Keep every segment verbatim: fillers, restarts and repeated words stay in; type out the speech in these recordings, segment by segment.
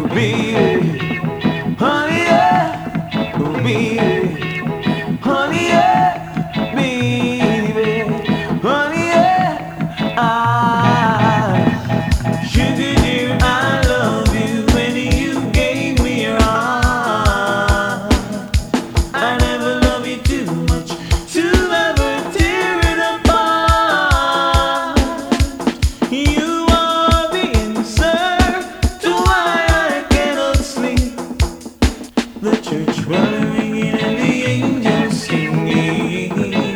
baby, honey, yeah, oh, baby, honey, yeah, baby, honey, yeah, I, sugar dear, I love you when you gave me your heart. I never love you too much to ever tear it apart. You are the answer to why I cannot sleep. The church bell ringing and the angels singing.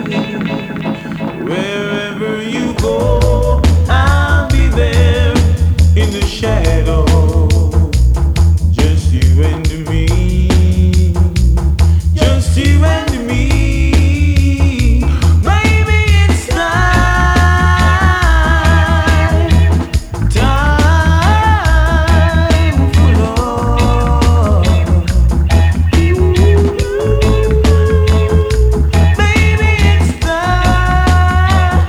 Wherever you go, I'll be there in the shadow. Just you and me. Just you and me. Baby, it's time. Time for love. Baby, it's time.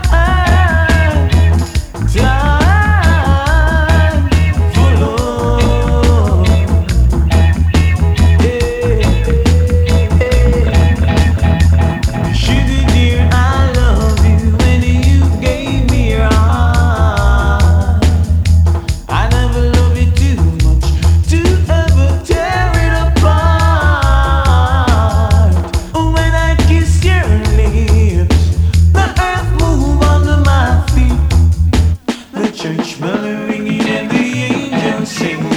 Time for love. Sugar dear, I love you when you gave me your heart. I never love you too much to ever tear it apart. When I kiss your lips, the earth move under my feet. The church bell ringing and the angels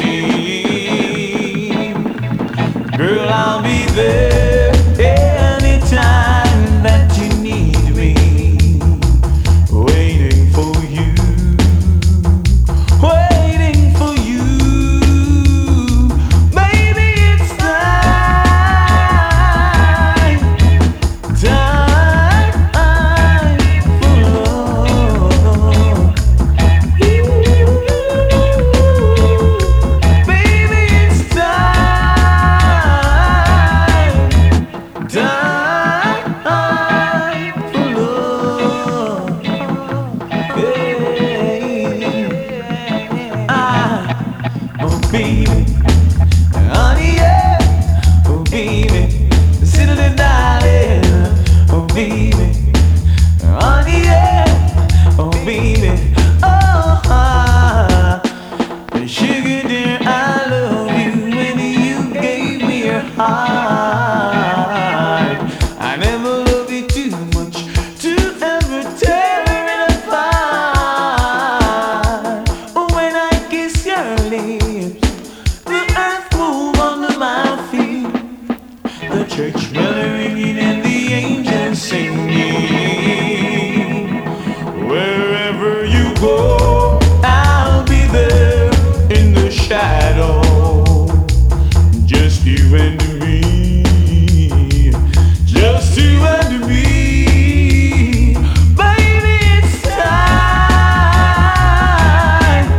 singing. Girl, I'll be there anytime that you need me. Waiting for you. Waiting for you. Baby, it's time. Time for love. Baby, it's time. Time for love. Yeah. Ah, oh baby, honey, yeah. Oh baby, sit in the darling. Oh baby, honey, yeah. Oh baby, oh ah. Sugar dear, I love you when you gave me your heart. I never loved you too much to ever tear it apart. When I kiss your lips, the earth move under my feet. The church bell ringing and the angels singing. Wherever you go, I'll be there in the shadow. Just you and me. Just you and me. Baby, it's time.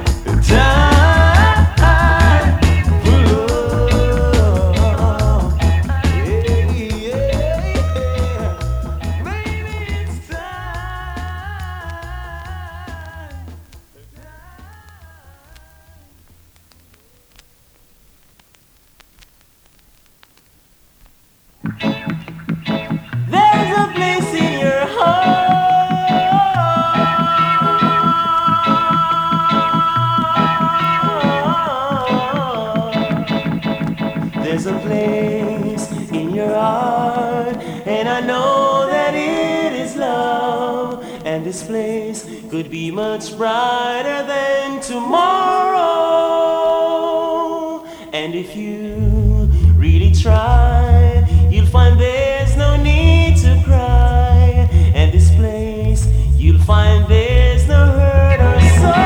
Time for love. Yeah, yeah, yeah. Baby, it's time. There's a place in your heart. There's a place in your heart, and I know that it is love. And this place could be much brighter than tomorrow. And if you really try, you'll find there's no need to cry. And this place, you'll find there's no hurt or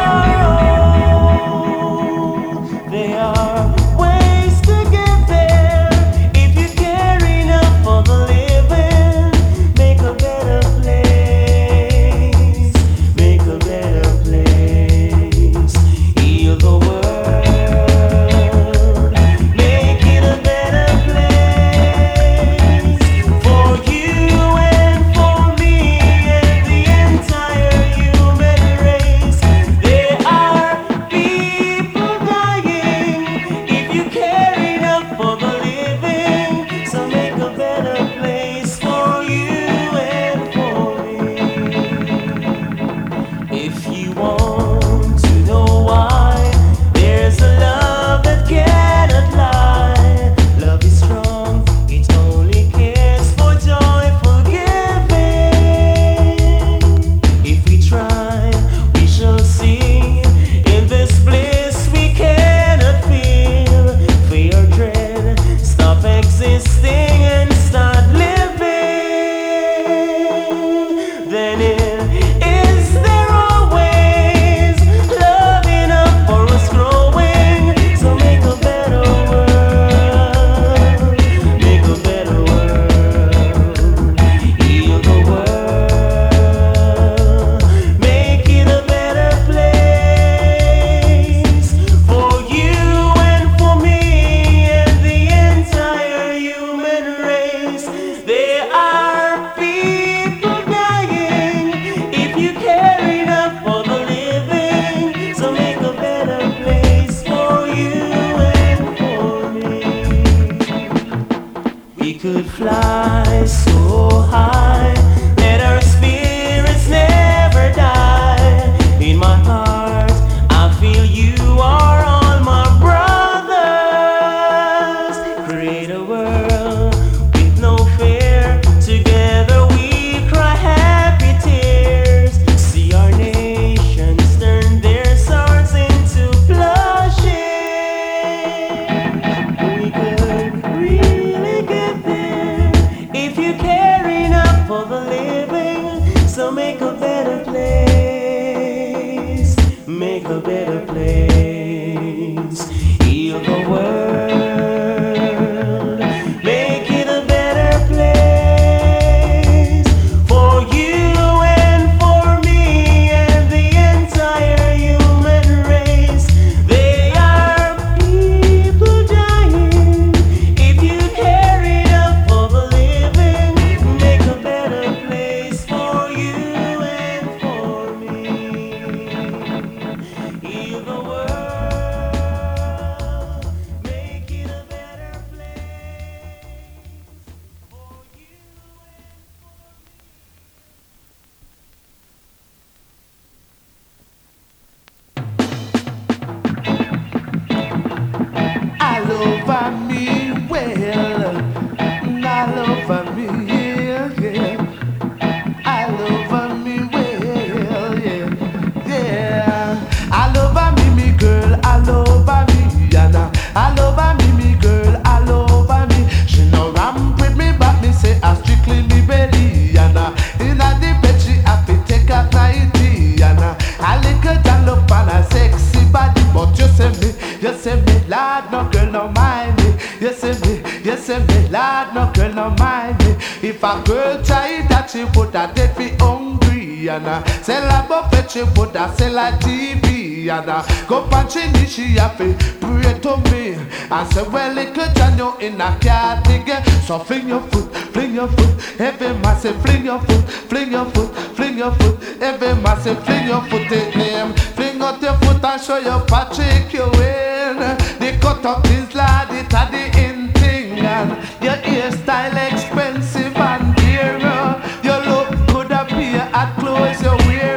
sorrow. There are ways to get there if you care enough for the living. Make a better place. Make a better place. Heal the world. Make it a better place. a better place. Heal the world, make it a better place for you and for me and the entire human race. They are people dying. If you care enough for the living, make a better place for you and for me. Heal the world, make it a better place for you All over me, well, all over me, yeah, yeah. All over me, well, yeah, yeah. All over me, me girl, all over me, Yana. All over me, me girl, all over me. She no ramp with me, but me say I strictly me belly, Yana. Inna the bed she have to take a nighty, Yana. I lick her down up on a sexy body, but you say me, you say me, lad, no girl no mind me. You say me, you say me, lad, no girl no mind me. If a girl try that, she put a dead fi hungry, and uh, sell a buffet, she put a sell a T V, and uh, go punch in it, she have to pray to me. I say, well, little John, you in a car, nigga. So fling your foot, fling your foot. Every man say, fling your foot, fling your foot, fling your foot. Every man say, fling your foot, take name. Fling out your foot and show your Patrick you win. The cut up this lad, it had the in thing. And your hairstyle expensive and dear. You look good up here at clothes you wear.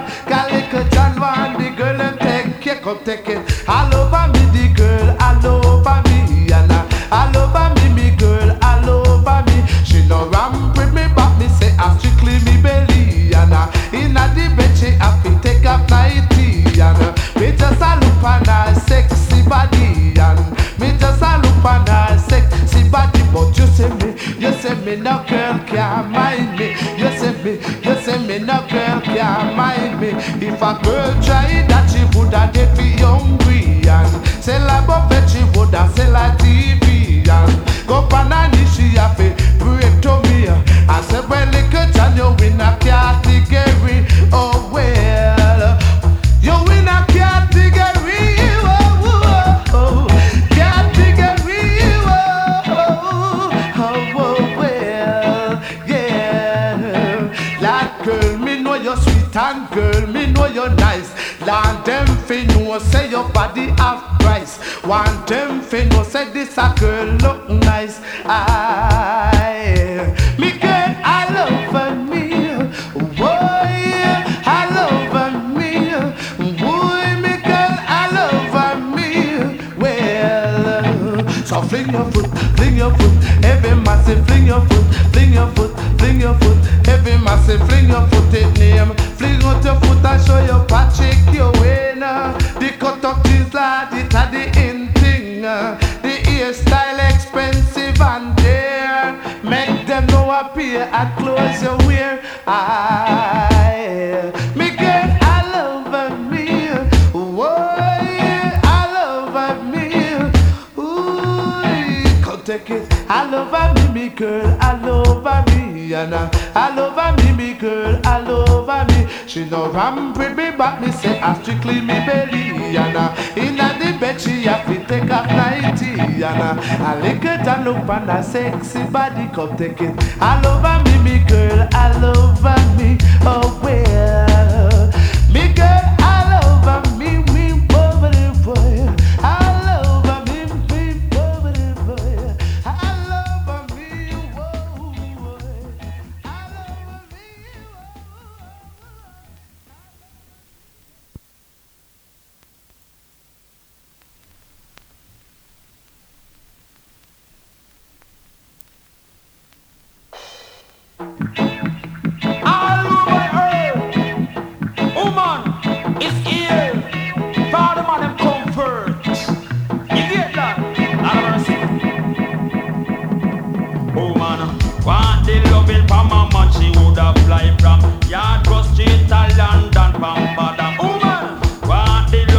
Calico John want the girl and take it, come take it. All over me the girl, all over me, Yana. All over me, me girl, all over me. She no ramp with me, but me say I strictly me belly, Yana. Inna the bed she have to take up nighty, Yana. Me just a look on her sexy body, and me just a look on her sexy body. But you say me, you say me no girl can't mind me. You say me, you say me no girl can't mind me. If a girl try that, she woulda get fi hungry, and sell a buffet, she woulda sell a T V, and go pan her knee, she have to pray to me. I said, well, little John, you win a category. Oh well, you win a category. Oh, oh, oh. Category. Oh, oh, oh, oh, well, yeah. Lad girl, me know you're sweet, and girl, me know you're nice. Land them fi know say your body have price. Want them fi know say this a girl look nice. I, me girl, I love me. Boy, I love me. Boy, me girl, I love me. Well, so fling your foot, fling your foot. Every massive fling your foot, fling your foot, fling your foot. Every massive fling your foot, take name. Fling out your foot and show your Patrick your winner. The cut up jeans lad, it had the in thing. The hairstyle expensive and dear. Make them know appear at clothes you wear. I, me girl, I love me. Whoa, I love me. Ooh, come take it. I love me, me girl, I love me, and I love me, me girl, I love me. She no ramp with me, but me say I strictly me belly, and inna the bed she have to take off nighty, and I lick it and look on her sexy body, come take it. I love me, me girl, I love me, oh well, me girl, I love me, me bubbly boy, I love me, me bubbly boy, I love me, whoa, I love me, All over earth, woman is here. Father, man, them comfort. You get that? Have mercy. Oh man, want the loving from a man, she woulda fly from Yardcross Street to London, from Badam. Oh man, want the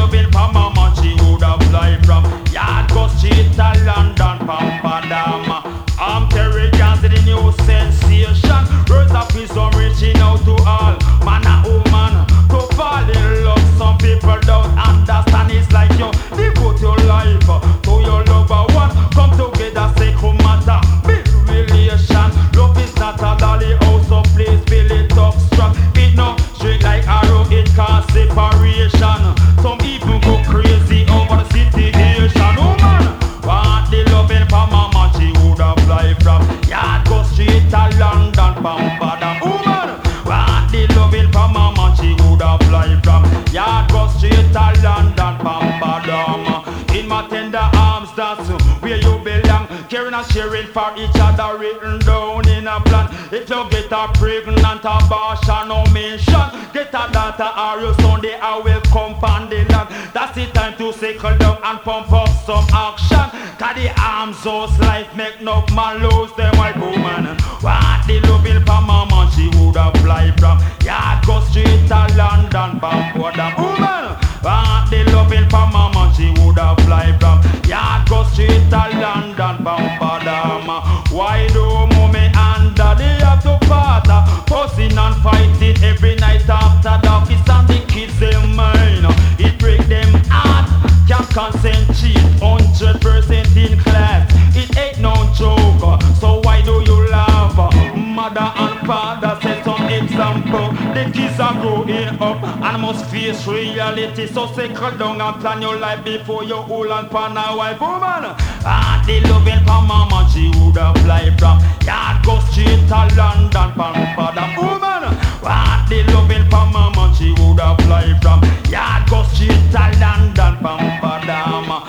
a pregnant abortion no mention. Get a daughter or your son, they are welcome on the land. That's the time to circle down and pump up some action. Cause the arms house life make no man lose them white woman. What the loving for mama, she would have fly from yard go straight to London, backward a woman. What the loving for mama, she would have fly from yard go straight to London, backward a. Why do mommy and daddy have to part? Fussing and fighting every night after dark. It's on the kids in mine. It break them heart. Can't concentrate hundred percent in class. It ain't no joke. So why do you laugh? Mother and father set some example. The kids are growing up and must face reality. So settle down and plan your life before you old and pan a wife woman. Ah, the loving for mama, she would have fly from yard go straight to London, pan father woman. Ah, the loving for mama, she would have fly from yard go straight to London, pan father.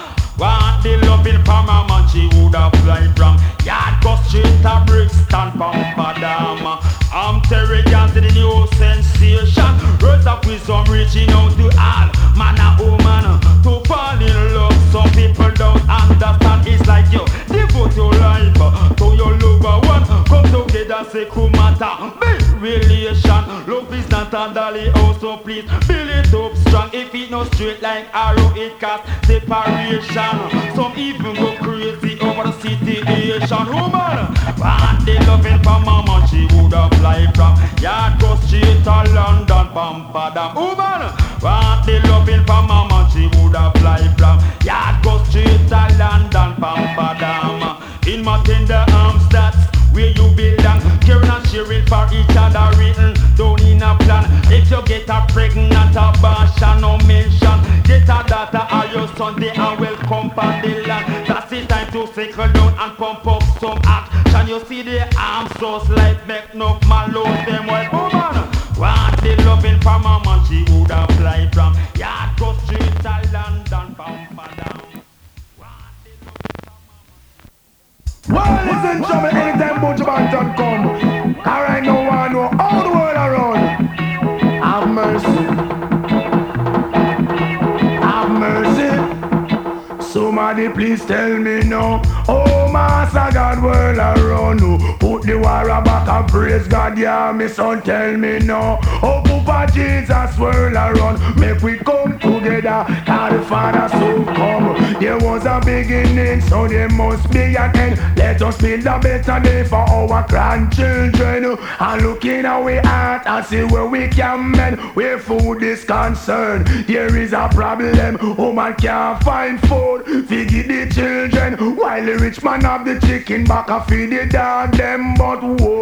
Want the loving for mama, she would have fly from yard go straight to Brixton, Pampadam. I'm Terry Gans to the new sensation. Words of wisdom reaching out to all man and woman to fall in love. Some people don't understand. It's like you devote your life to your lover one. Come together, say kumata, big relation. Love is not a dolly, also please build it up strong. If it no straight like arrow, it cast separation. Some even go crazy over the situation. Woman, want the loving for mama, she would have fly from yard go straight to London, Pampadam. Woman, want the loving for mama, she would have fly from yard go straight to London, Pampadam. In my tender arms, that's where you belong. Caring and sharing for each other, written down in a plan. If you get a pregnant abortion, no mention. Get a daughter or your son, they are welcome on the land. That's the time to circle down and pump up some action. You see the arms so life make no man lose them white woman. Want the loving for mama, she would have fly from yard go straight to London, Pampadam. Well, listen to me anytime Butch Banton come. Alright, no one know all the world around. Have mercy. Have mercy. Somebody please tell me no. Oh, Master God, world around. Put the war back and praise God, yeah, me son, tell me no. Oh, Papa Jesus, world around. Make we come together, cause the Father soon come. There was a beginning, so there must be an end. Let us build a better day for our grandchildren. And look in our heart and see where we can mend. Where food is concerned, there is a problem. Woman can't find food, feed the children. While the rich man have the chicken back and feed the dog them. But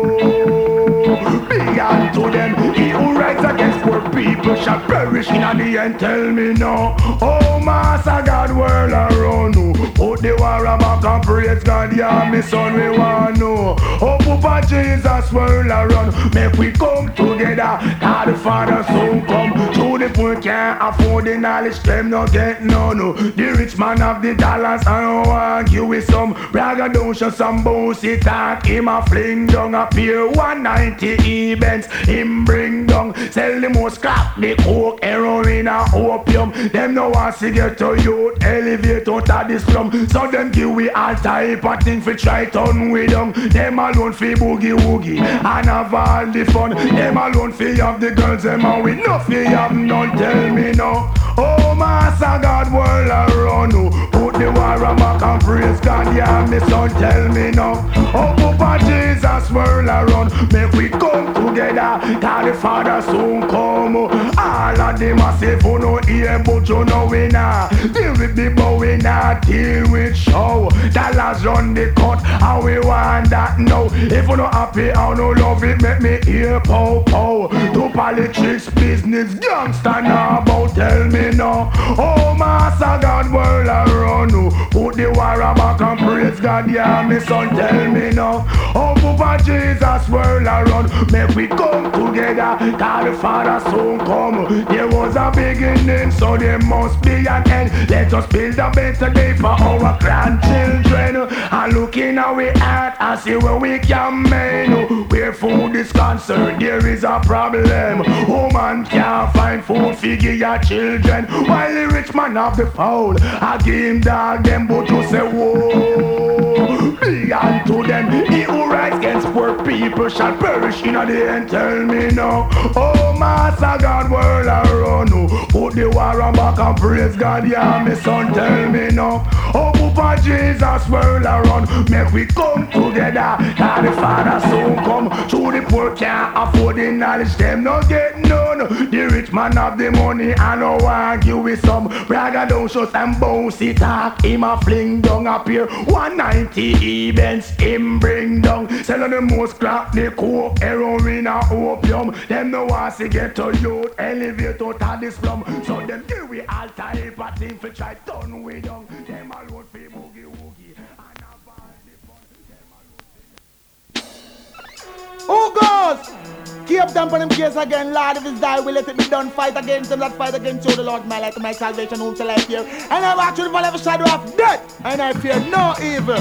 woe be unto them. He who rides against poor people shall perish in the end. Tell me no. Oh, Master God, world around. Put the war back and praise God, yeah, me son, we want know. Oh, Papa Jesus, world around. Make we come together, cause the Father soon come. To the poor can't afford the knowledge, them not get no, no. The rich man have the dollars, I don't want you with some braggadocio, some bossy talk. Him a fling down a pier one ninety events. Him bring down, sell the most crap, the coke, heroin and opium. Them no want to get to youth, elevate out of the slum. So them give we all type of thing for try turn with them. Them alone fi boogie woogie and have all the fun. Them alone fi have the girls, them and we no fi have none. Tell me no. Oh, Master God, world around. Put the war back and praise God, yeah, me son, tell me no. Oh, Papa Jesus, world around. Make we come together, cause the Father soon come. All of them a say for no ear, but you know we nah deal with the bow, we nah deal with show. Dollars run the cut, and we want that now. If you no happy or no love it, make me hear pow pow. To politics, business, gangsta now about, tell me no. Oh, Master God, world around. Put the war back and praise praise God, yeah, me son, tell me now. Oh, Papa Jesus, world around, make we come together. God the Father soon come. There was a beginning, so there must be an end. Let us build a better day for our grandchildren. And look in our heart and see where we can make. Where food is concerned, there is a problem. Woman can't find food, figure your children. While the rich man have the foul, I give him dog them, but you say, whoa, be unto them. He who rise against poor people shall perish in the end. Tell me now, oh Master God, world around, put the war on back and praise God, yeah, me son, tell me now. Oh Papa Jesus, world around, make we come together. God the Father soon come. True the poor can't afford the knowledge, them not get none. The rich man have the money, I no argue with some. Bragger don't show some bouncy talk. Him a fling down up here. one ninety events him bring down. Sell on the most crap, the coke, heroin and opium. Them no want to get to youth, elevate out of this slum. So them give we all type of thing for try turn we down. Them alone fi boogie woogie. And a ball the fun. Who goes? Keep them for them case again, Lord. If it's die, we let it be done. Fight against them that fight against you, the Lord, my life, my salvation, whom shall I fear? And I watch you for every shadow of death, and I fear no evil.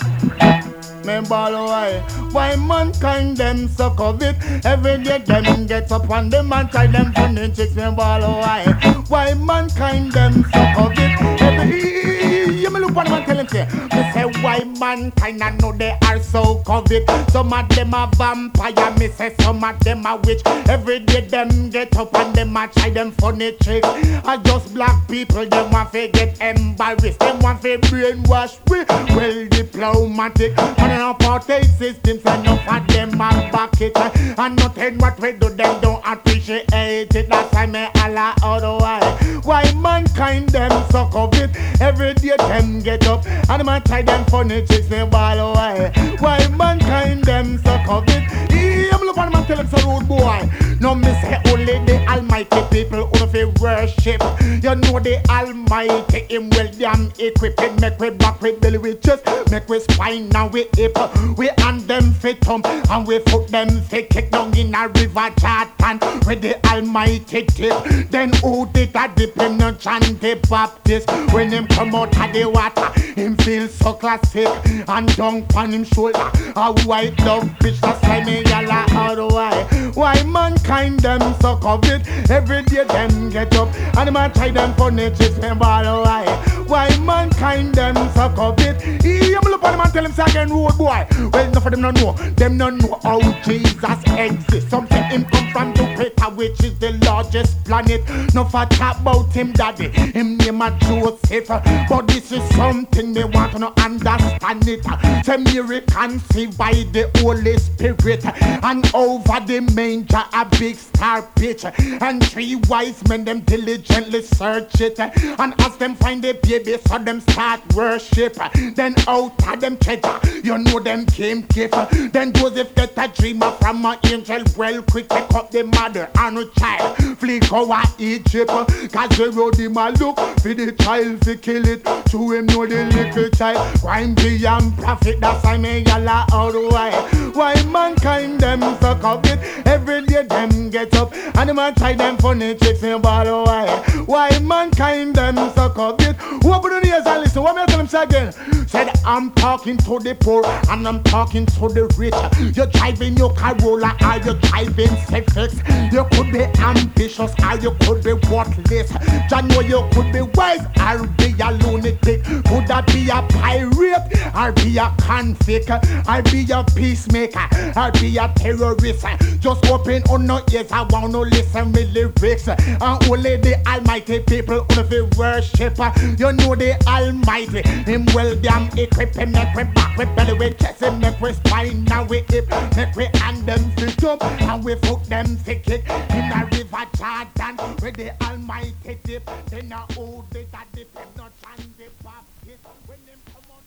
Me ball away. Why mankind them suck of it? Every day them get up on them and try them funny chicks. Me ball away. Why mankind them suck of it? Every you me look on them and tell them say, me say why mankind I know they are so covet. Some of them are vampire, me say some of them are witch. Every day them get up and them and try them funny tricks. I just black people, them want to get embarrassed. Them want to brainwash we. Well diplomatic. And apartheid systems, enough of them are back it. And nothing what we do, them don't appreciate it. That's why me Allah otherwise. Why mankind them suck of it? Every day them get up and them try them funny chicks, me ball away. Why mankind them suck of it? I'm look on them and tell them so rude boy. No me say only the almighty people who fi worship. You know the almighty him well damn equipped. Make we back with belly with chest, make we spine now we hip. We hand them fit thumb and we put them fit kick down in a river Jordan with the almighty tip. Then who did a dip him no chant the Baptist. When him come out of the water, him feel so classic and dunk on him shoulder. A white dove bitch that's like me yalla out of why. Why mankind them suck of it? Every day them get up and them a try them funny chicks me ball away. Why mankind them suck of it? He am look on them and tell him say again road boy. Well enough of them no know. Them no know how Jesus exists. Something him come from Jupiter, which is the largest planet. No for talk about him daddy. Him name a Joseph. But this is something me want to know understand it. Say Mary conceived by the Holy Spirit. And over the manger a big star pitch. And three wise men them diligently search it. And as them find the baby so them start worship. Then out of them treasure you know them came gift. Then Joseph get a dreamer from an angel. Well quick pick up the mother and a child. Flee go to Egypt. Cause they road him a look for the child to kill it. To him know the little child. Crime beyond profit. That's why me yalla out why. Why mankind them suck up it? Every day them get up and them a try them funny tricks in ball away. Why mankind them suck up it? Open the ears and listen. What me tell them say again? Said I'm talking to the poor and I'm talking to the rich. You're driving your Corolla or you're driving Civics. You could be ambitious or you could be worthless. You know you could be wise or be a lunatic. Could that be a pirate or be a convict or be a peacemaker or be a terrorist? Just open on no ears, I want to listen with lyrics. And only the almighty people who fi worship. You know the almighty, him well damn equipped. Him make we back with belly with chest. Him make we spine now we hip. Make we hand them fi jump and we foot them fi kick. In a river Jordan with the almighty dip. Then a who did a dip, him not chant the Baptist. When them come out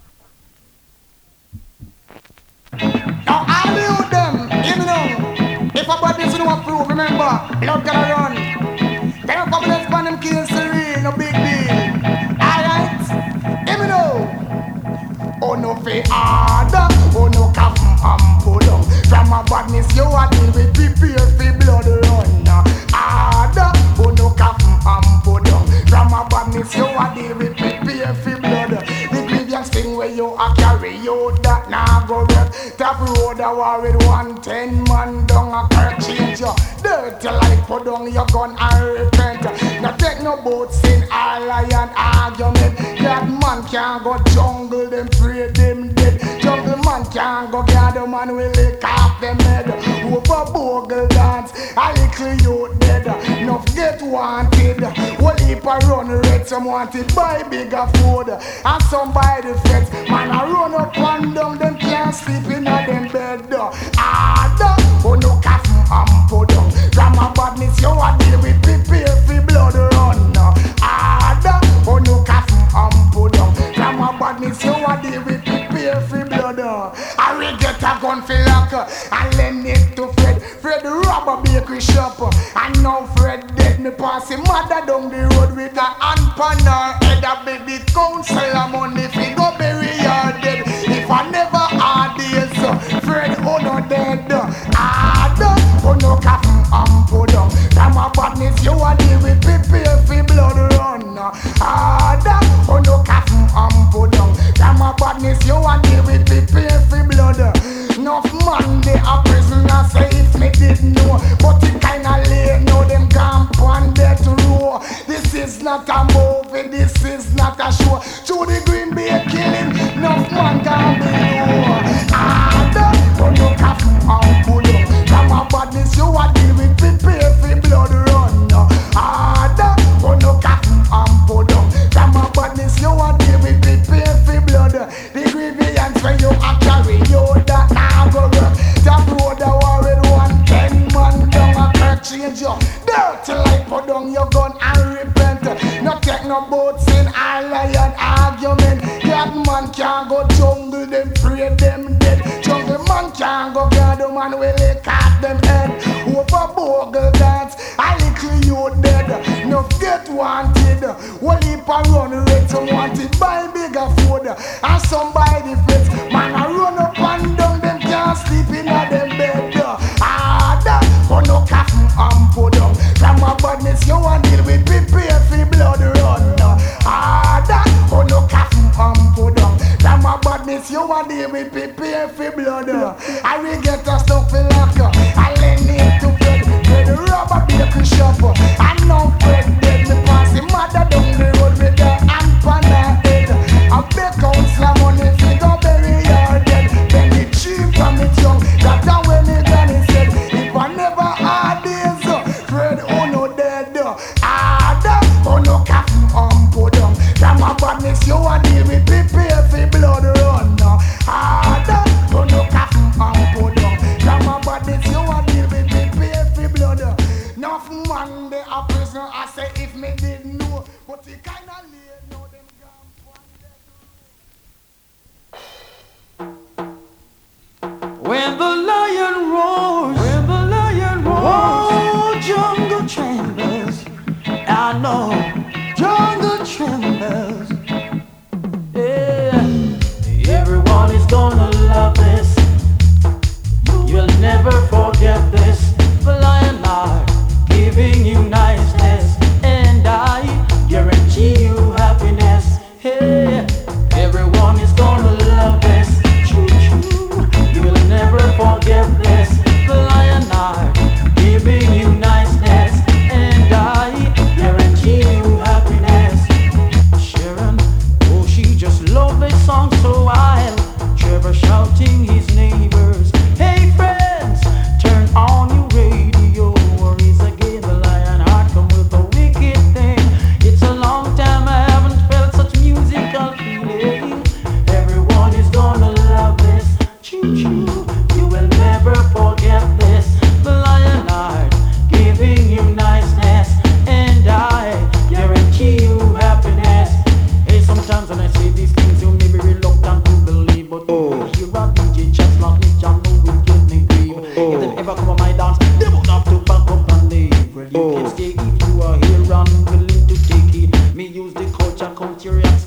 of the water. Now all you them, you know. If a bad bitch you don't prove, remember, blood gonna run. Then a couple of span them kill Serene, no big deal. Alright, let me know. Oh fi harder. Oh no come and pull down. From a badness you a deal with, prepare fi blood run. Harder. Oh no come and pull down. From a badness you a deal with, prepare fi blood. The grievous thing where you a carry you that now go work. Top road a war with one ten man down a car change you. Dirty like put down your gun and repent. Now take no boats in all lion argument. That man can't go jungle, them pray them dead. Jungle man can't go gather man will lick off them head. Over bogle dance, a little you dead. Enough get wanted. Well heap a run red, some wanted buy bigger food. And some buy the fence. Man a run up and down, them can't sleep in a them bed. Ah, oh no coffin and put down. From a badness you a deal with, prepare fi blood run. Ah, oh no coffin and put down. From a badness you a deal with, prepare fi blood. I will get a gun fi lock and lend it to Fred. Fred rob a bakery shop and now Fred dead. Me pass him mother down the road with a hand pan her head. A beg the council money fi go bury her dead. If I never had this, Fred oh no dead. Ah, oh no coffin and put down. From a badness you a deal with, prepare fi blood run. Ah, oh no coffin and put down. From a badness you a deal with, prepare fi blood. Enough man they a prisoner say if me didn't know, but it kinda late now them gone on death row. This is not a movie, this is not a show. To the Green Bay killing, enough man can below. Ah, oh no coffin and pull up. From a badness you a deal with, prepare fi blood run. Ah, oh no coffin and pull up. From a badness you a deal with, prepare fi blood. The grievance when you a carry you that now go work. That road a war with one ten man down a car change you. Dirty like put down your gun and repent. No take no boats in all lion argument. That man can't go jungle, them pray them dead. Jungle man can't go gather man will lick off them head. Over bogle dance, a little you dead. No get wanted, well heap a run red. Some wanted buy bigger food and some buy the fence. Man a run up and down, them can't sleep in a them bed. Ah, that, oh no coffin and put down. From a badness you a deal with, prepare fi blood run. Ah, that, oh no coffin and put down. From a badness you a deal with, prepare fi blood. I will get a stuff fi lock. I lend it to Fred. Fred rubber bakery shop. And now Fred dead. Me pass him mother down the road with her hand pan her head. I beg council money fi go bury her dead. Then the cheap from it young. That a way me granny said. If I never had this, Fred oh no dead. Ah, that oh no coffin and put down. From a badness you a deal with, prepare fi blood run. Ah, that oh no coffin and put down. From a badness you a deal with, prepare fi blood. Enough man they a prisoner. I say if me didn't know, but he kinda late now them gone for When the lion roars, when the lion roars, oh, jungle trembles. I know, jungle trembles. Yeah, everyone is gonna love this. You'll never forget this. The lion heart giving you niceness, and I guarantee you happiness. Hey, everyone is gonna love this. You will never forget this. The lion heart giving you niceness, and I guarantee you happiness. Share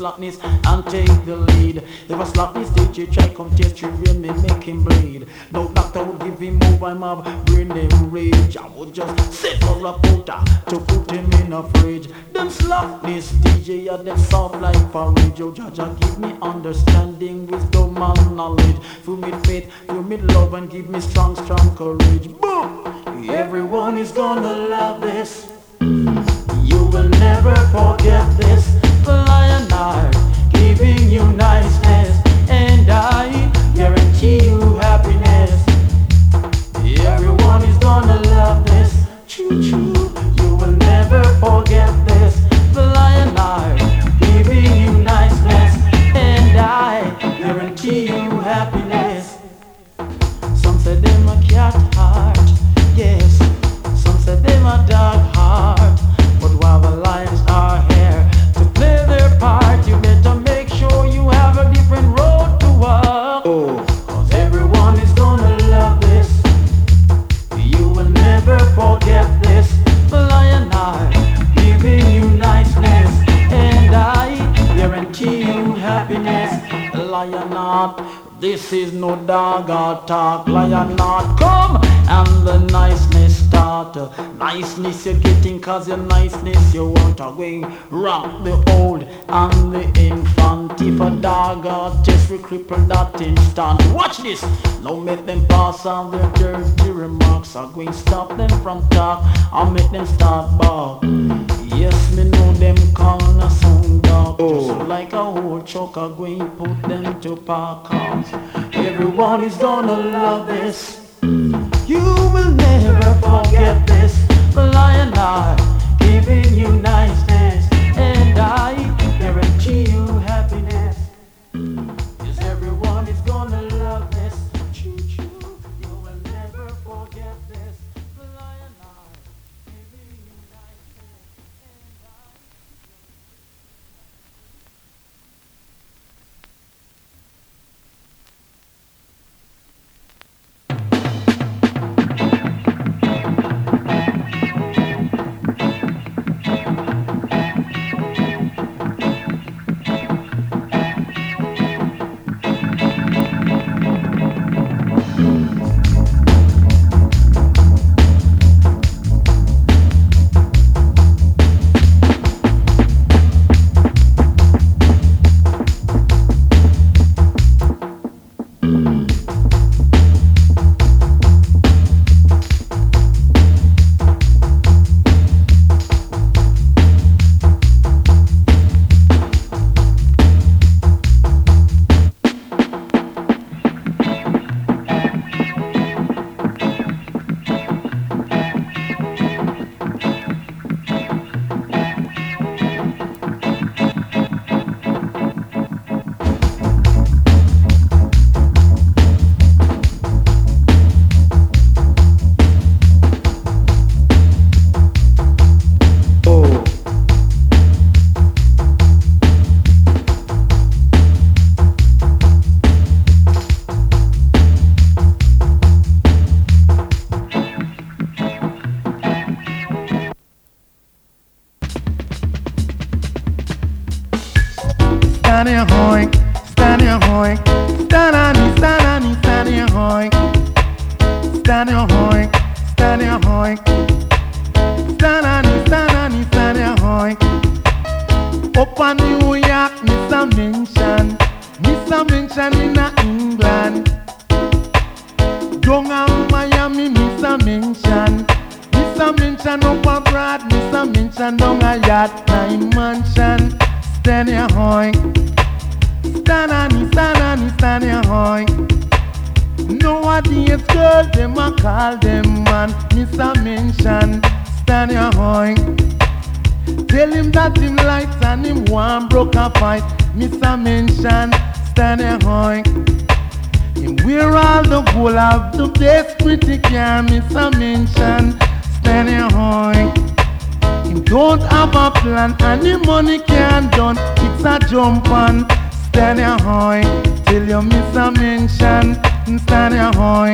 slackness and take the lead. If a slackness D J try come test you, when me make him bleed. No doctor would give him move, I'm up, bring them rage. I would just sit for a putter to put him in a fridge. Them slackness D J are them soft like porridge. Oh Jaja, give me understanding, wisdom and knowledge. Fill me faith, fill me love and give me strong, strong courage. Boom! Everyone is gonna love this. You will never forget this. The lion heart giving you niceness, and I guarantee you happiness. Everyone is gonna love this. Choo choo. You will never forget this. The lion heart giving you niceness, and I guarantee you happiness. Some say them a cat heart, yes. Some say them a dog heart. But while the lions are here to play their part, you better make sure you have a different road to walk. Oh. Cause everyone is gonna love this. You will never forget this. The lion heart giving you niceness, and I guarantee you happiness. Lion heart, this is no dog or talk. Lion heart, come and the niceness start. Niceness you're getting cause your niceness you want away. Rock the old and the infant. If a dog or just we cripple that instant. Watch this, now make them pass on their dirty remarks. I'm going to stop them from talk, I'll make them start bark. Yes, me know them corner sound dog. Oh. Just like a whole choke, I'm going to put them to park house. Everyone is gonna love this. You will never forget this. The lion heart giving you niceness, and I guarantee you happiness. Yes, everyone is gonna love this. Choo choo. You will never forget this. The lion heart giving you niceness, and I. stand here hoink, stand here hoink, stand on me, stand on me, stand here hoink, stand here hoink, stand here hoink, stand on me, stand on me, stand here hoink. Up on New York, Mister Mention, Mister Mention in a England. Down on Miami, Mister Mention, Mister Mention up abroad, Mister Mention down a yacht, nine mansion. Stand here hoink, stand on me, stand on me, stand here hoink. Nowadays girls, them a call them man, Mister Mention. Stand here hoink. Tell him that him likes and him want broke a fight, Mister Mention. Stand here hoink. Him wear all the gold of the best pretty car, Mister Mention. Stand here hoink. Him don't have a plan and the money can't done, it's a jump on. Stand here hoink. Tell you Mister Mention. Stand here hoink.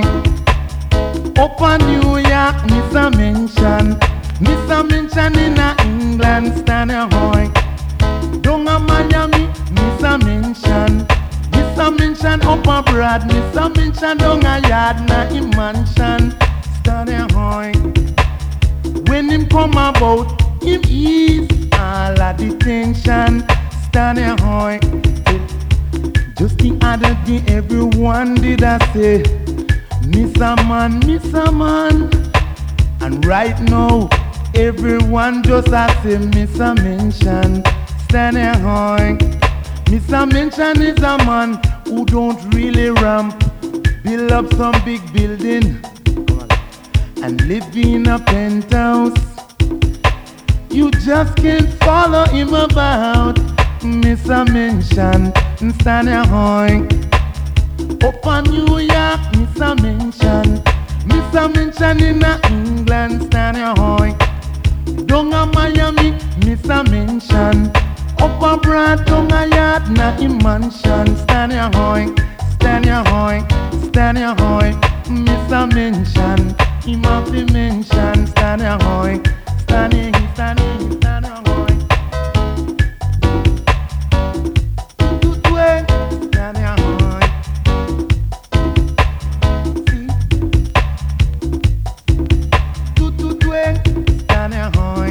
Up on New York, Mister Mention, Mister Mention in a England. Stand here hoink. Down a Miami, Miss a mention, Miss a mention up abroad, Miss a mention down a yard na him mansion. Stand there high. When him come about, him ease all of the tension. Stand there high. Just the other day, everyone did I say, Miss a man, Miss a man. And right now, everyone just a say, Miss a mention. Stand there high. Miss a mention is a man who don't really ramp, build up some big building and live in a penthouse. You just can't follow him about. Miss a mention, stand there high. Up on New York, Miss a mention. Miss a mention in a England, stand there high. Down a Miami, Miss a mention. Up abroad, down a yard, na him mansion. Stand there high, stand there high, stand there high. Miss a mention, him have to mention. Stand there high, stand there, stand there, stand there high. Stand there high. Do do do, stand there high.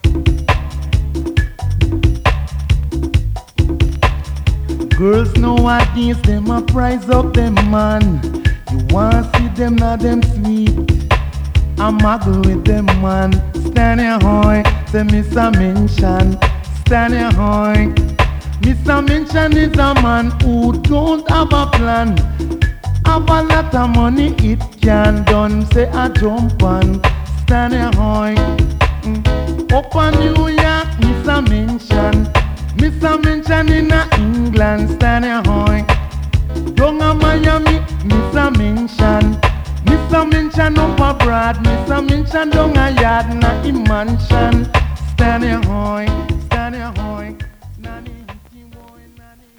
Girls nowadays, them a price up them man. You want see them now them sweet. I muggle with them man. Stand here high, say Miss a mention. Stand here high. Miss a mention is a man who don't have a plan. Have a lot of money, it can done. Say a jump on. Stand here high. Mm. Up on New York, Miss a mention. Miss a mention in a England, stand here high. Down a Miami, Miss a mention. Miss a mention up abroad, Miss a mention down a yard na him mansion. Stand here high, stand here high. Nanny, boy, nanny.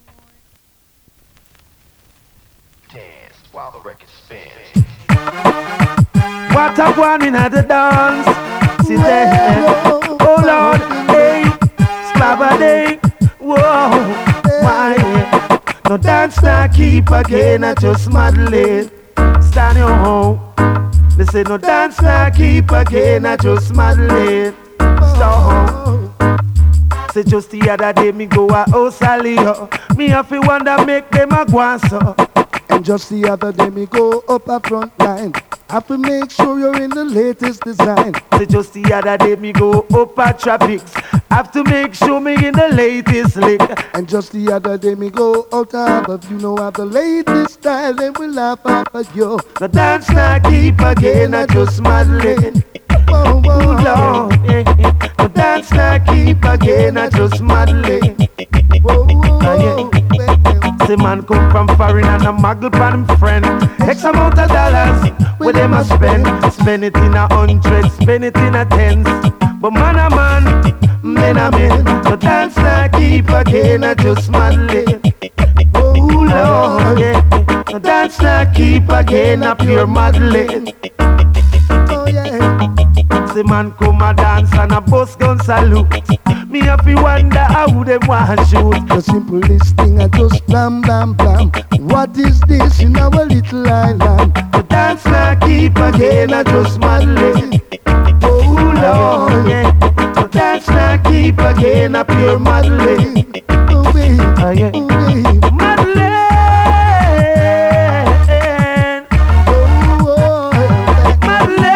Dance while the record spins. What a one in the dance. See there. Oh Lord, hey. Day. Whoa, why? No dance, not keep again, I just muddle. Stand your home. They say no dance, not keep again, I just muddle. So, say just the other day me go a house a me have to wonder make them a go so. And just the other day me go up a front line. Have to make sure you're in the latest design. Say just the other day me go up a traffics. Have to make sure me in the latest lick. And just the other day me go out of if you know have the latest style, then we laugh at you. The dance not keep again, I just muddling. Whoa, whoa, Lord, eh, eh. The dance not keep again, I just muddling. whoa, whoa, Ah, yeah. Say man come from foreign and a muggle pan him friend. X amount of dollars, where them a spend. Spend it in a hundred, spend it in a tens. But man a man, men a men. The dance not keep again, I just muddling. Oh Lord, yeah. The dance not keep again, a pure muddling. oh yeah. Say man come a dance and a bus gun salute. Me have to wonder how them want shoot. The simplest thing I just blam blam blam. What is this in our little island? The dance not keep again, I just muddling. Oh Lord, yeah. The dance not keep again, a pure muddling. Oh baby, Ah, yeah. oh baby. Muddling. Oh, oh, yeah. Muddling.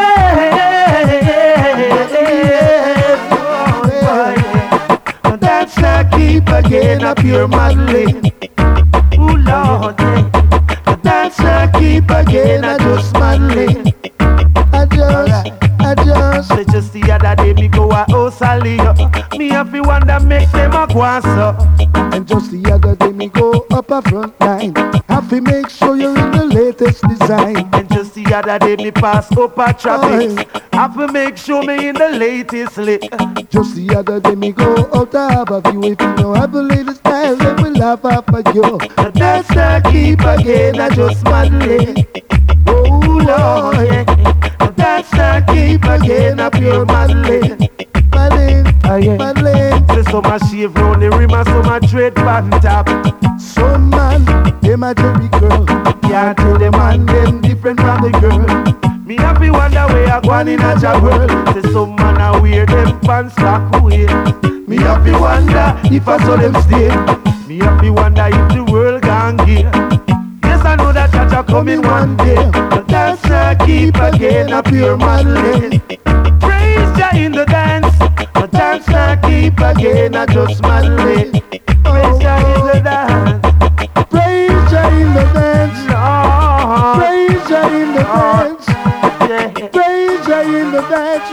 Oh, boy. The dance not keep again, a pure muddling. Oh Lord, yeah. The dance not keep again, I just muddling. I just, I just. Say just the other day me go a house a Leo. Me have to wonder make them a go so. And just the other day me go up a front line. Have to make sure you're in the latest design. And just the other day me pass up a traffic. Have to make sure me in the latest lick. Just the other day me go out to have a view. If you don't have the latest style, then we laugh at you. The dance not keep again, I just muddling. Oh Lord, yeah. The dance not keep again, a pure muddling. Muddling, Ah, yeah. Madeleine. Say some a shave round the rim and some a dread on top. Some man, them a Jerry girl. Can't tell them man them different from the girl. Me happy wonder where I gone in a ja world. Say some man a wear them pants back way. Me happy wonder if I saw them stay. Me happy wonder if the world gone gay. Yes, I know that Jaja coming one day, but that's not keep again a pure Madeleine. Praise Jah in the dance, but that's not keep again a just Madeleine. Praise Jah in the dance, Praise Jah in the dance. Lord. Praise Jah in the dance. Yeah. Praise Jah in the dance.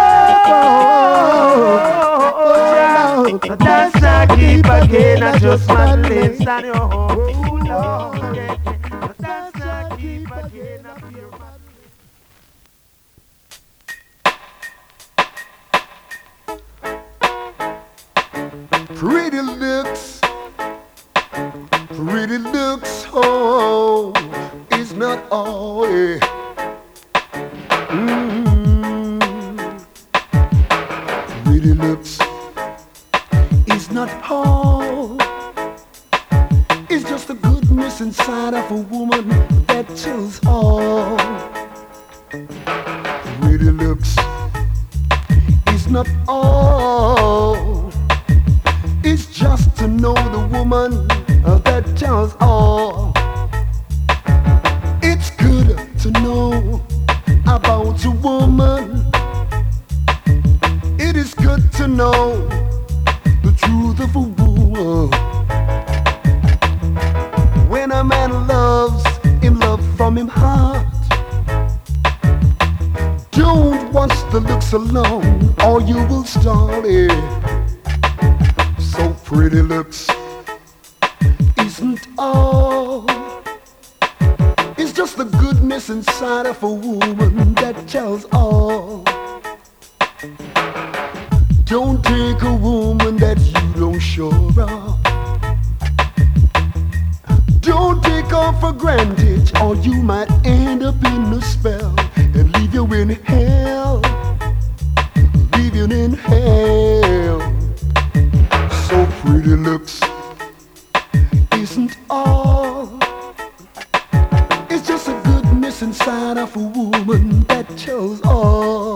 Whoa, but that's not keep again a just Madeleine. Stand your home. But that's not keep again a pure Madeleine. Pretty looks, pretty looks, oh, is not all. Yeah. Mm. Pretty looks is not all. It's just the goodness inside of a woman that tells all. Pretty looks is not all. It's just to know the woman uh, that tells all. It's good to know about a woman. It is good to know the truth of a woman. When a man loves, him love from him heart. Don't watch the looks alone, or you will start it. So pretty looks isn't all. It's just the goodness inside of a woman that tells all. Don't take a woman that you don't sure of. Don't take her for granted, or you might end up in a spell and leave you in hell. Leave you in hell. So pretty looks isn't all. It's just a goodness inside of a woman that tells all.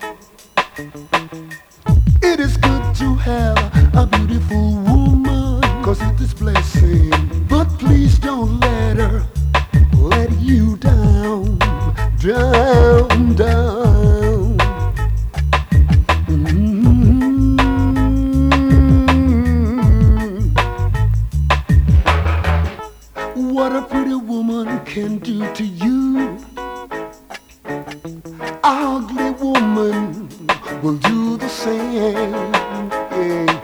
It is good to have a beautiful woman, cause it is blessing. But please don't let her let you down, down, down. Mm-hmm. What a pretty woman can do to you, a ugly woman will do the same. Yeah.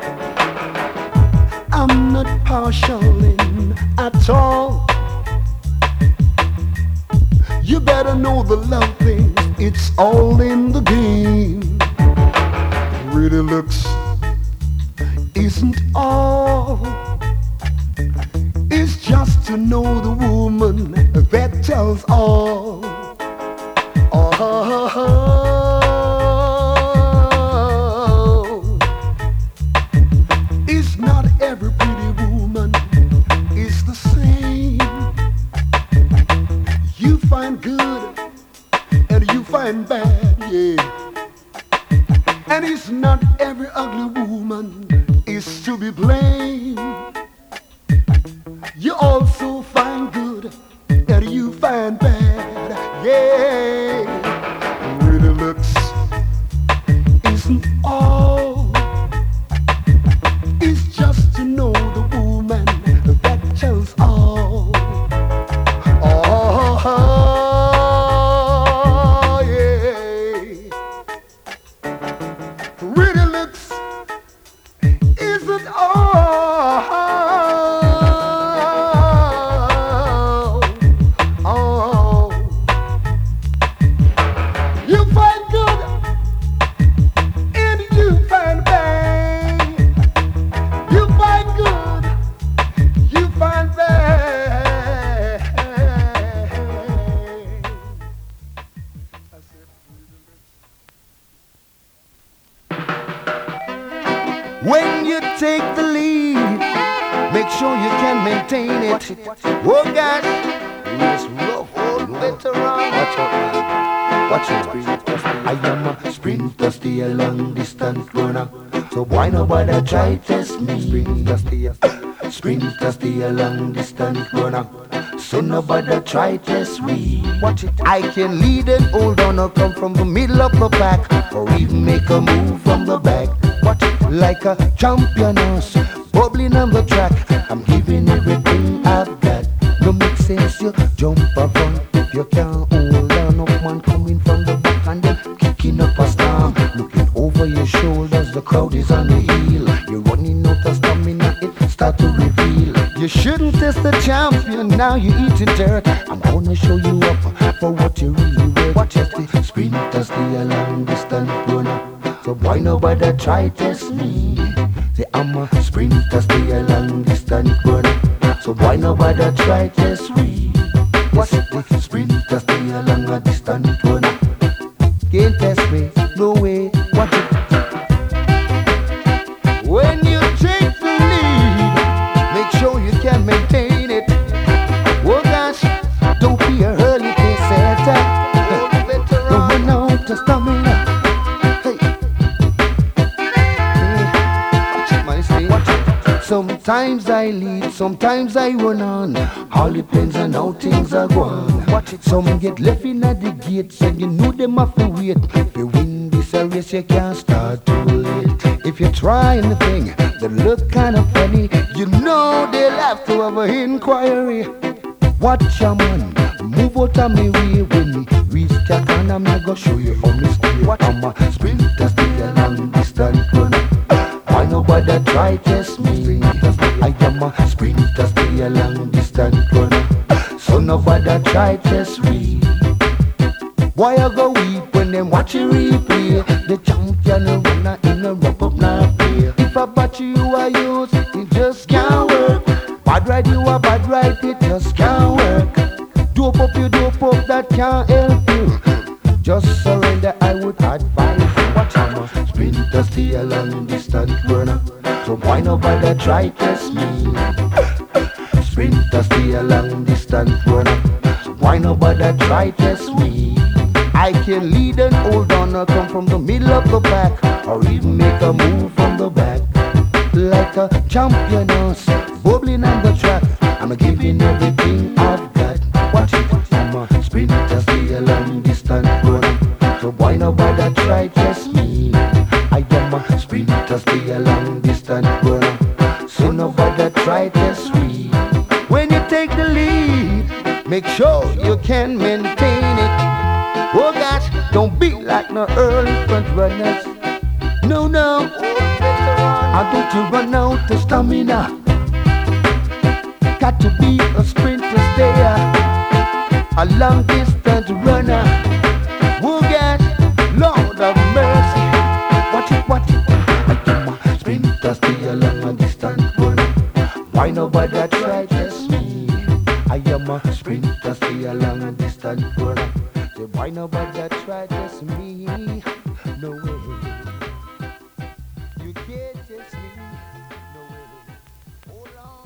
I'm not partial in at all. You better know the love thing, it's all in the game. Pretty looks isn't all. It's just to know the woman that tells all. Oh. It's not every pretty woman is the same. You find good and you find bad, yeah. And it's not every ugly woman is to be blamed. You also find good and you find bad, yeah. Pretty looks isn't all. It's just to know the woman that tells all. Oh, yeah. Pretty looks isn't all. Oh, you find good and you find bad. You find good, you find bad. I said, When you take the lead, make sure you can maintain it. Oh gosh, it's rough, old veteran. Watch out, man. Watch out. I am a sprinter, stay a long distance runner. So why nobody try test me? Sprinter, stay a, sprinter, stay a long distance runner. So nobody try test me. Watch it. I can lead and hold on or come from the middle of the pack, or even make a move from the back. Watch it. Like a champion horse, bubbling on the track. I'm giving everything I've got. No make sense you jump up front if you can't hold on. Up man coming from the back and then kicking up a storm. Looking over your shoulders, the crowd is on the heel. You're running out of stamina, it start to reveal. You shouldn't test the champion, now you're eating dirt. I'm gonna show you up for what you really worth. Watch the sprinters, the long distance runner. So why nobody try test me? Say I'm a sprinter, stay a long distance runner. So why nobody try test me? What's the sprinter, stay a long distance runner? Can't test me, no way. Watch it. When you take the lead, make sure you can maintain it. Oh gosh, don't be a early pace setter. Don't run out of stamina. Sometimes I lead, sometimes I run on. All depends on how things are going. Watch it. Some get left in at the gates, and you know them have to wait. If you win this race, you can't start too late. If you try anything that look kind of funny, you know they'll have to have an inquiry. Watch your man, move out of me way. When me reach the corner, I'm gonna show you how me stay. Watch I'm a sprinter, stay a long distance runner. Why nobody try test me? I am a sprinter, stay a long distance runner. So nobody try test me. Why I go weep when them watch you replay? The champion runner in a wrap up now play. If I batch you I use, it just can't work. Bad ride you a bad ride, it just can't work. Dope up you dope up, that can't help you. Just surrender, I would advise. Watch I'm a sprinter, stay a long distance runner. So why nobody try test me? Sprinter, stay a long distance runner. So why nobody try test me? I can lead and hold on or come from the middle of the pack, or even make a move from the back. Like a champion horse, bubbling on the track. I'm giving everything I've got. Watch it. I'm a sprinter, stay a long distance runner. So why nobody try test me? I am a sprinter, stay a long distance runner. So nobody try test me. When you take the lead, make sure you can maintain it. Oh gosh, don't be like no early front runners. No, no, I don't you run out of stamina. Got to be a sprinter, stayer, a long distance runner. Oh gosh, Lord of mercy. Watch it, watch it. I am a sprinter, stay a long distance runner. Why nobody try test me? I am a sprinter, stay a long distance runner. So why nobody try test me? No way. You can't test me. No way. Hold on.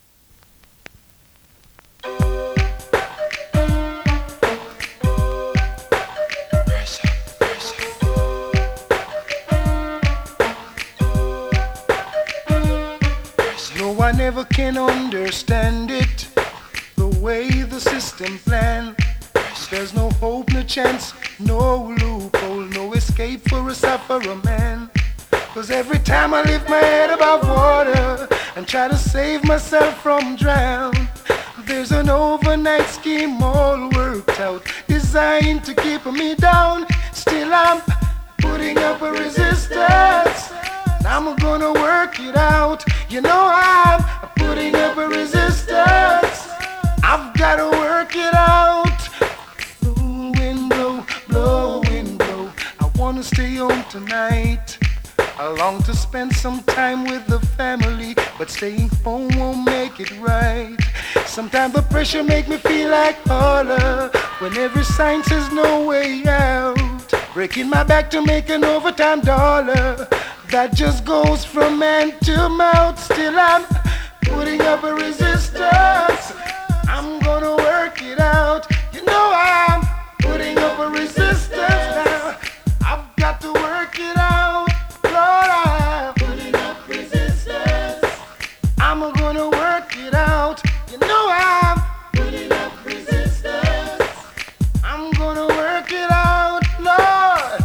No, I never can understand it, the way the system planned. There's no hope, no chance, no loophole, no escape for a sufferer man. Cause every time I lift my head above water and try to save myself from drown, there's an overnight scheme all worked out, designed to keep me down. Still I'm putting up a resistance. I'm gonna work it out. You know I'm putting up a resistance. I've gotta work it out. Blow, wind blow, blow, wind blow. I wanna stay home tonight. I long to spend some time with the family, but staying home won't make it right. Sometimes the pressure make me feel like holler, when every sign says no way out. Breaking my back to make an overtime dollar. that just goes from hand to mouth. Still I'm putting up a resistance. I'm gonna work it out. You know I'm putting up a resistance now. I've got to work it out. Lord, I'm putting up resistance. I'm gonna work it out. You know I'm putting up resistance. I'm gonna work it out, Lord.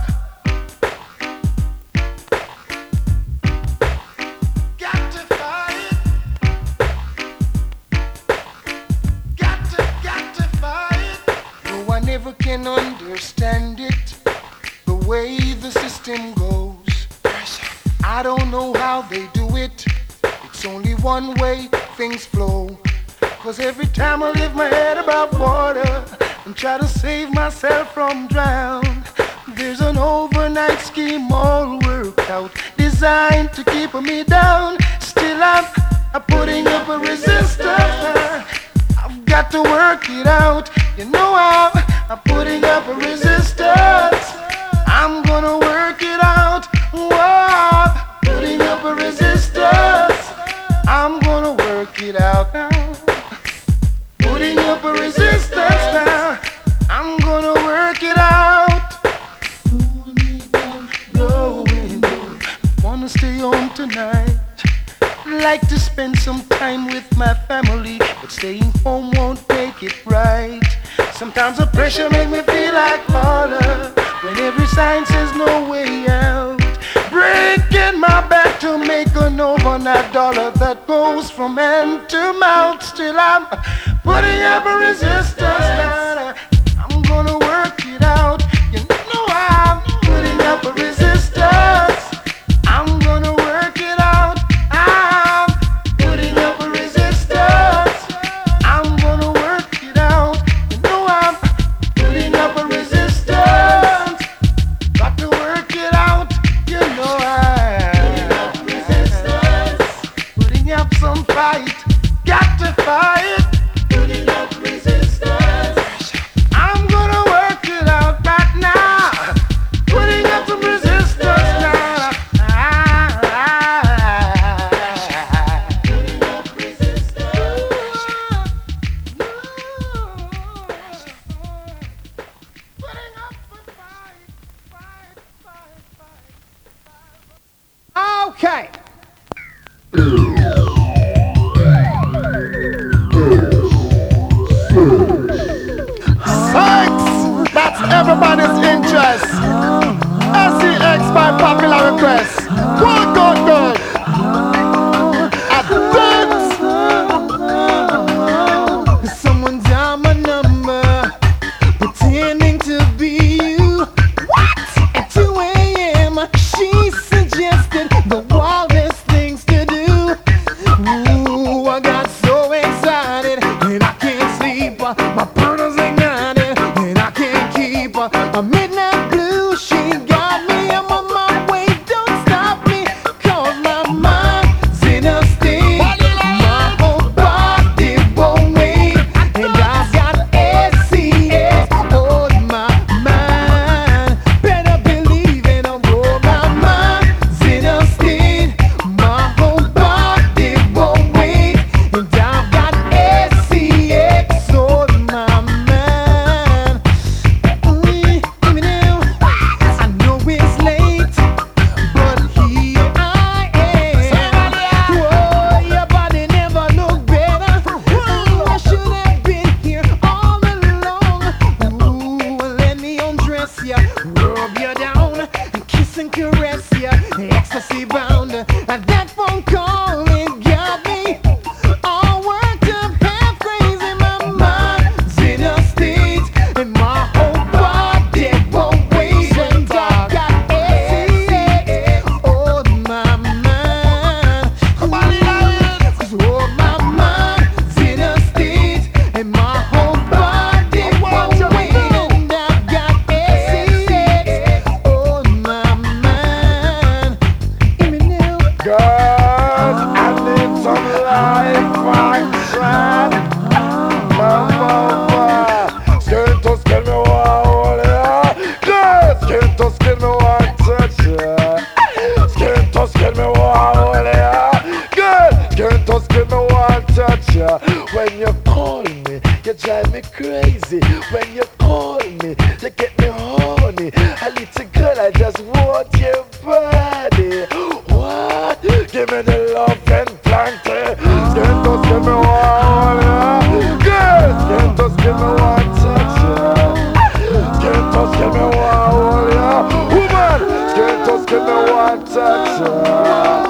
Got to fight. Got to, got to fight. No, I never can understand it, the way the system goes. I don't know how they do it. It's only one way things flow. Cause every time I lift my head above water and try to save myself from drown, there's an overnight scheme all worked out, designed to keep me down. Still I'm, I'm putting up a resistance. I've got to work it out. You know I'm, I'm putting up a resistance. I'm gonna work it out. Whoa, putting up a resistance. I'm gonna work it out now. Putting up a resistance now. I'm gonna work it out. Hold me down, blowing. Wanna stay home tonight. Like to spend some time with my family, but staying home won't make it right. Sometimes the pressure make me feel like faller, when every sign says no way out. Breaking my back to make an overnight dollar that goes from hand to mouth. Still I'm putting up a resistance now. I'm gonna work it out. You know I'm putting up a resistance. I'm gonna work it out. I'm putting up a resistance. I'm gonna work it out. You know I'm putting up a resistance. Got to work it out. You know I'm putting up resistance. Putting up some fight. Got to fight. Putting up resistance. I'm gonna work it out right now. Putting up some resistance now. Putting up resistance. Putting up a fight. Fight, fight, fight. Okay. Thanks. That's everybody's interest. S E X by popular request. Good, good, good. Advance. Someone dialed my number, pretending to be you. What? At two a.m. she suggested the wildest things to do. Ooh, I got so excited and I can't sleep. My burners ignited and I can't keep a midnight blue. She got me. I'm on my way. Don't stop me. Cause my mind's in a state. My whole body won't wait. And I've got S C S on my mind. Better believe it. I'm on my mind's in a state. My whole body won't wait. And I've got S C X on my mind. Mm, give me now. I know it's late, but here I am. Whoa, your body never looked better. Ooh, I should have been here all along. Ooh, let me undress ya, rub you down, and kiss and caress ya, ecstasy bound. And that phone call, it got me all worked up, half crazy. My mind's in a state, and my whole body won't wait. And I got S C X on my mind. Cause oh, my mind's in a state, and my whole body won't wait. And I've got S C X on my mind. Hear me now. Girl, I live some life I'm trying. Mama, skin to skin me want hold ya. Girl, skin to skin me want touch ya. Skin to me crazy when you call me. You get me horny. A little girl, I just want your body. What? Give me the love and plenty. Can't just give me one, yeah. Girl, can't just give me one touch, yeah. Can't just give me one, yeah. Woman, can't just give me one touch, yeah.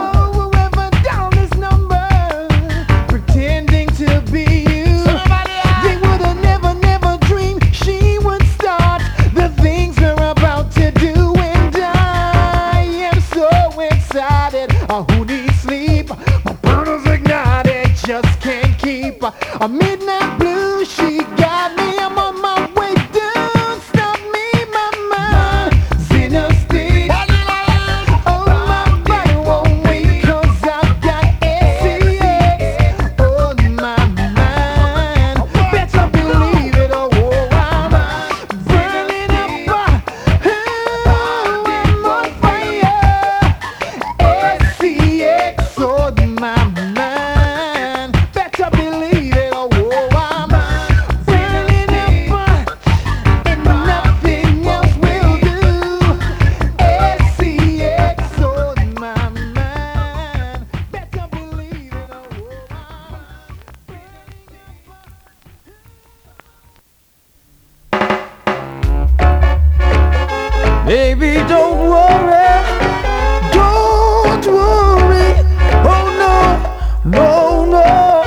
A midnight blue, she got me. I'm on my way down. Stop me, mama. Synesthetic. Oh, my body won't wait, 'cause I've got S C X on my mind. Better believe it, oh, I'm burning up. Oh, I'm on fire. S C X on my mind. Better believe it. Baby, don't worry, don't worry, oh no, no, no.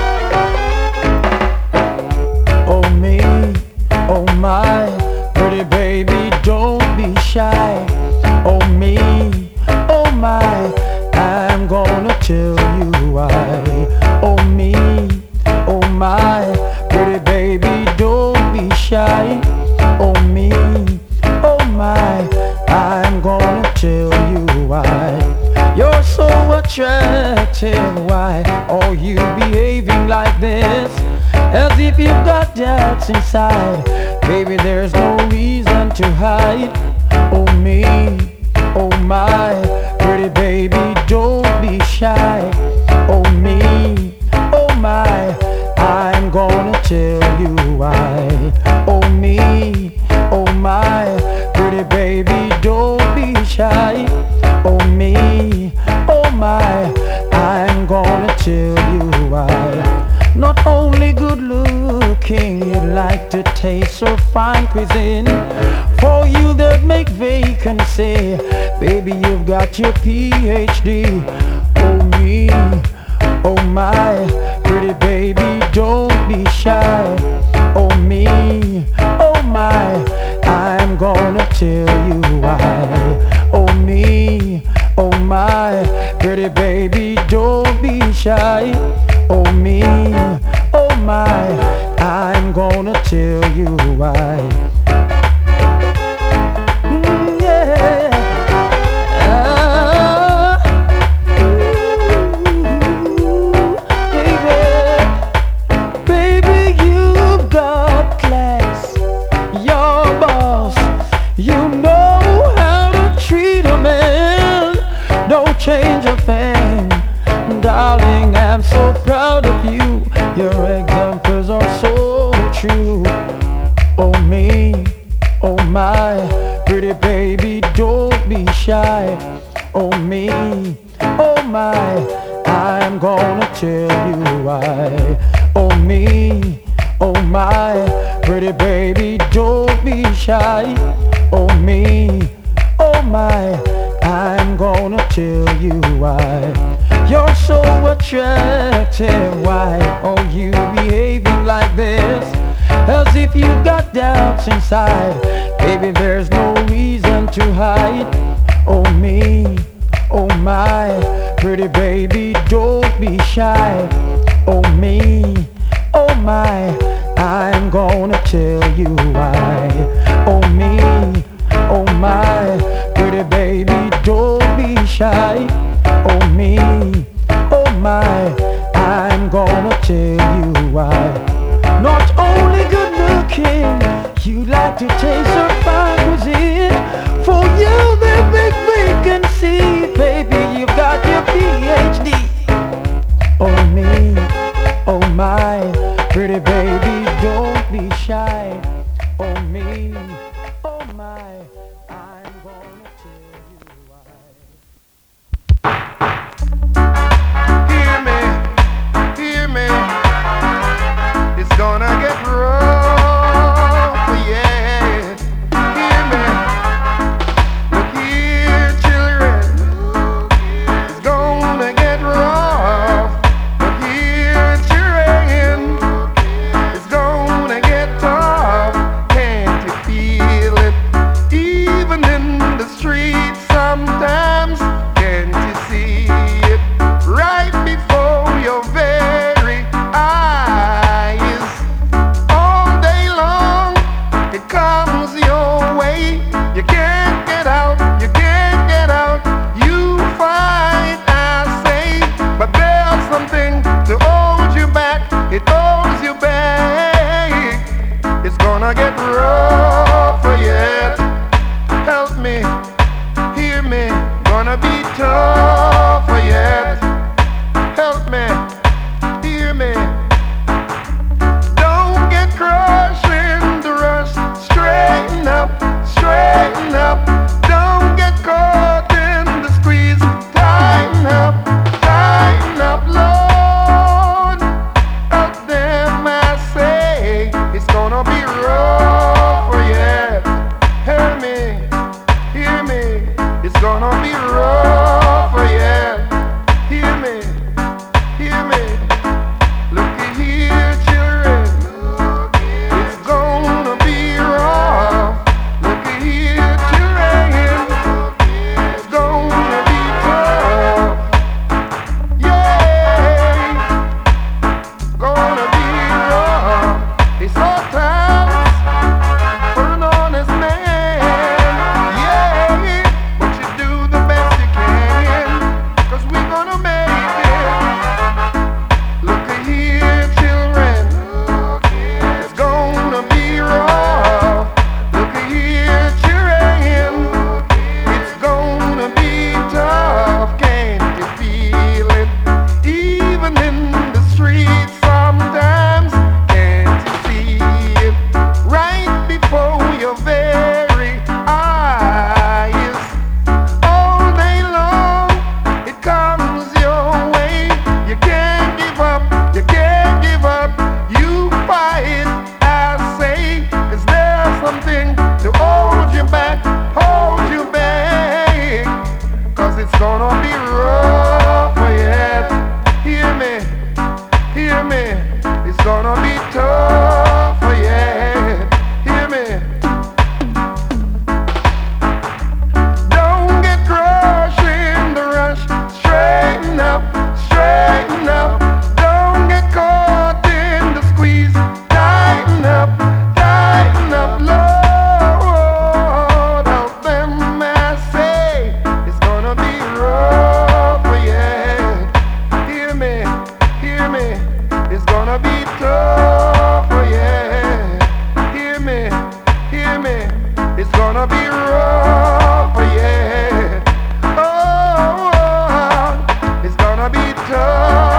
Oh me, oh my, pretty baby, don't be shy. Oh me, oh my, I'm gonna tell you why. Oh me, oh my, pretty baby, don't be shy. Oh me, oh my, I'm gonna tell you why. You're so attractive, why are you behaving like this? As if you've got doubts inside. Baby, there's no reason to hide. Oh me, oh my, pretty baby, don't be shy. Oh me, oh my, I'm gonna tell you why. Oh me, oh my, pretty baby, don't be shy. Oh me, oh my, I'm gonna tell you why. Not only good looking, you'd like to taste so fine cuisine. For you that make vacancy, baby, you've got your P H D. Oh me, oh my, pretty baby, don't be shy. Oh me, oh my, I'm gonna tell you why. Oh me, oh my, pretty baby, don't be shy. Oh me, oh my, I'm gonna tell you why. Mm, yeah. Ah, ooh, baby, baby, you've got class. Your boss, you know how to treat a man. Don't change a thing, darling, I'm so proud of you. Your examples are so true. Oh me, oh my, pretty baby, don't be shy. Oh me, oh my, I'm gonna tell you why. Oh me, oh my, pretty baby, don't be shy. Oh me, oh my, I'm gonna tell you why. You're so attractive, why are you behaving like this? As if you've got doubts inside. Baby, there's no reason to hide. Oh me, oh my, pretty baby, don't be shy. Oh me, oh my, I'm gonna tell you why. Oh me, oh my, pretty baby, don't be shy. Oh me, oh my, I'm gonna tell you why. Not only good looking, you like to taste her fine cuisine. For you, the big vacancy, baby, you've got your P H D. Oh me, oh my, pretty baby, don't be shy. me, hear me. Don't get crushed in the rush. Straighten up, straighten up. Don't get caught in the squeeze. Tighten up, tighten up, Lord. Out them I say it's gonna be rough for you. Hear me, hear me. It's gonna be rough for you. Hear me, hear me. Look at here, children. It's gonna be rough. Look at here, children. It's gonna be tough. Yeah, gonna be rough. It's all times for an honest man. Yeah, but you do the best you can, 'cause we're gonna make it. Look at here, children. It's gonna be rough. Look at here, children. It's gonna be tough. Can't you feel it? Even in the streets sometimes. Can't you see it? Right before your very eyes. All day long, it comes your way. You can't give up, you can't give up. You fight, I say, 'cause there's something to hold you back, hold you back. 'Cause it's gonna be rough for you. Hear me, hear me. It's gonna be tough for you. Hear me. Don't get crushed in the rush. Straighten up, straighten up. Don't get caught in the squeeze. Tighten up, tighten up, Lord. Out them I say it's gonna be rough for you. Hear me, hear me. It's gonna be tough for you. Hear me, hear me. It's gonna be rough for you. Oh, it's gonna be tough.